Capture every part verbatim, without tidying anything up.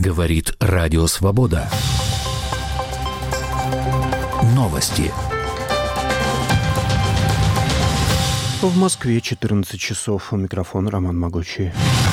Говорит Радио Свобода. Новости. В Москве четырнадцать часов. У микрофона Роман Могучий.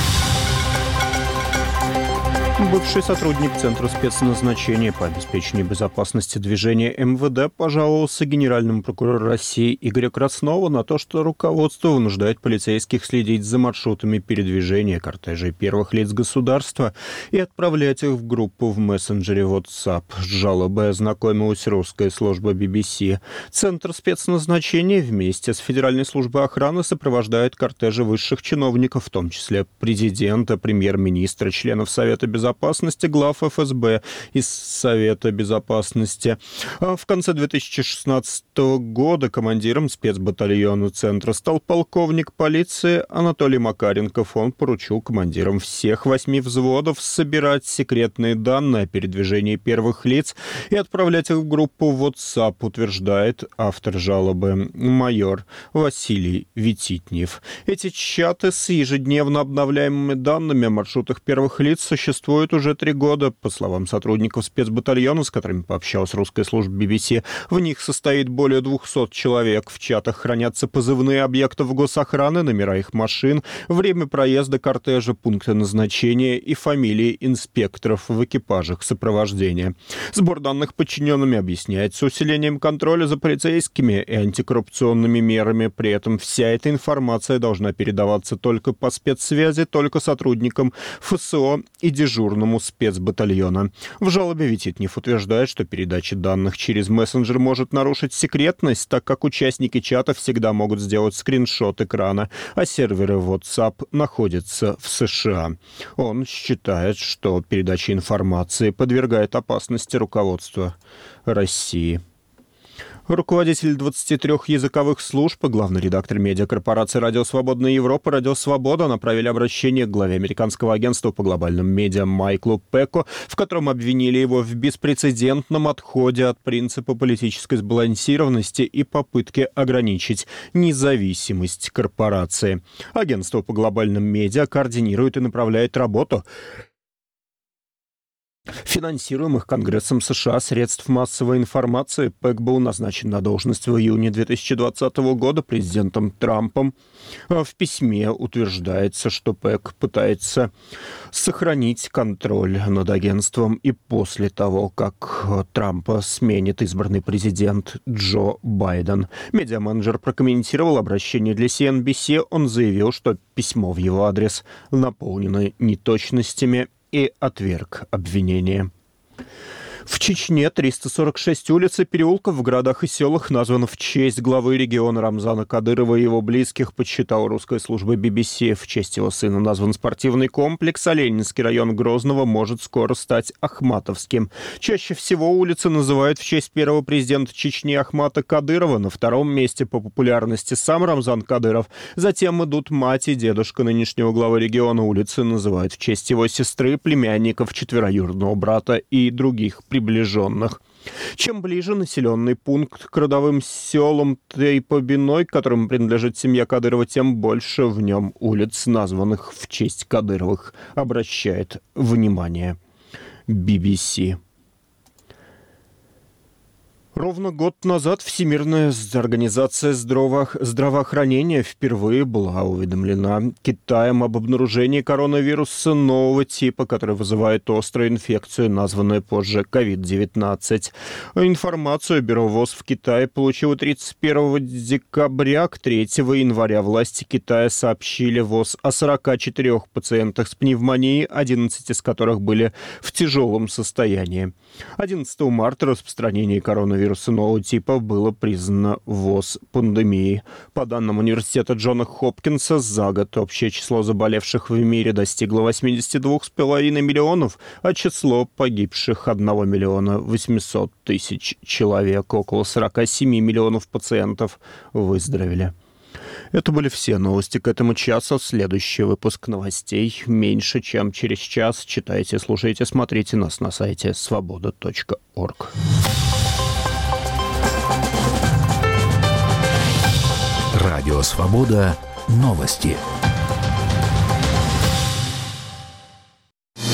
Бывший сотрудник Центра спецназначения по обеспечению безопасности движения эм вэ дэ пожаловался генеральному прокурору России Игорю Краснову на то, что руководство вынуждает полицейских следить за маршрутами передвижения кортежей первых лиц государства и отправлять их в группу в мессенджере WhatsApp. С жалобой ознакомилась русская служба би би си. Центр спецназначения вместе с Федеральной службой охраны сопровождает кортежи высших чиновников, в том числе президента, премьер-министра, членов Совета безопасности, безопасности, глав эф эс бэ из Совета безопасности. А в конце две тысячи шестнадцатого года командиром спецбатальона Центра стал полковник полиции Анатолий Макаренков. Он поручил командирам всех восьми взводов собирать секретные данные о передвижении первых лиц и отправлять их в группу WhatsApp, утверждает автор жалобы майор Василий Вититнев. Эти чаты с ежедневно обновляемыми данными о маршрутах первых лиц существуют уже три года. По словам сотрудников спецбатальона, с которыми пообщалась русская служба би би си, в них состоит более двухсот человек. В чатах хранятся позывные объектов госохраны, номера их машин, время проезда кортежа, пункты назначения и фамилии инспекторов в экипажах сопровождения. Сбор данных подчиненными объясняется усилением контроля за полицейскими и антикоррупционными мерами. При этом вся эта информация должна передаваться только по спецсвязи, только сотрудникам эф эс о и дежурному спецбатальона. В жалобе Вититнев утверждает, что передача данных через мессенджер может нарушить секретность, так как участники чата всегда могут сделать скриншот экрана, а серверы WhatsApp находятся в США. Он считает, что передача информации подвергает опасности руководства России. Руководитель двадцати трёх языковых служб и главный редактор медиакорпорации «Радио Свободная Европа» «Радио Свобода» направили обращение к главе американского агентства по глобальным медиа Майклу Пеку, в котором обвинили его в беспрецедентном отходе от принципа политической сбалансированности и попытке ограничить независимость корпорации. Агентство по глобальным медиа координирует и направляет работу финансируемых Конгрессом США средств массовой информации. Пек был назначен на должность в июне две тысячи двадцатого года президентом Трампом. В письме утверждается, что Пек пытается сохранить контроль над агентством и после того, как Трампа сменит избранный президент Джо Байден. Медиаменеджер прокомментировал обращение для си эн би си. Он заявил, что письмо в его адрес наполнено неточностями, и отверг обвинение. В Чечне триста сорок шесть улиц и переулков в городах и селах названы в честь главы региона Рамзана Кадырова и его близких, подсчитала русская служба би би си. В честь его сына назван спортивный комплекс, а Ленинский район Грозного может скоро стать Ахматовским. Чаще всего улицы называют в честь первого президента Чечни Ахмата Кадырова. На втором месте по популярности сам Рамзан Кадыров. Затем идут мать и дедушка нынешнего главы региона. Улицы называют в честь его сестры, племянников, четвероюродного брата и других приближенных. Чем ближе населенный пункт к родовым селам Тейпобиной, которым принадлежит семья Кадырова, тем больше в нем улиц, названных в честь Кадыровых, обращает внимание би би си. Ровно год назад Всемирная организация здраво... здравоохранения впервые была уведомлена Китаем об обнаружении коронавируса нового типа, который вызывает острую инфекцию, названную позже ковид девятнадцать. Информацию Бюро ВОЗ в Китае получило тридцать первого декабря. К третьего января власти Китая сообщили ВОЗ о сорока четырёх пациентах с пневмонией, одиннадцать из которых были в тяжелом состоянии. одиннадцатого марта распространение коронавируса Вируса нового типа было признано ВОЗ пандемией. По данным университета Джона Хопкинса, за год общее число заболевших в мире достигло восемьдесят два с половиной миллионов, а число погибших один миллион восемьсот тысяч человек. Около сорок семь миллионов пациентов выздоровели. Это были все новости к этому часу. Следующий выпуск новостей меньше, чем через час. Читайте, слушайте, смотрите нас на сайте свобода точка орг. Радио Свобода. Новости.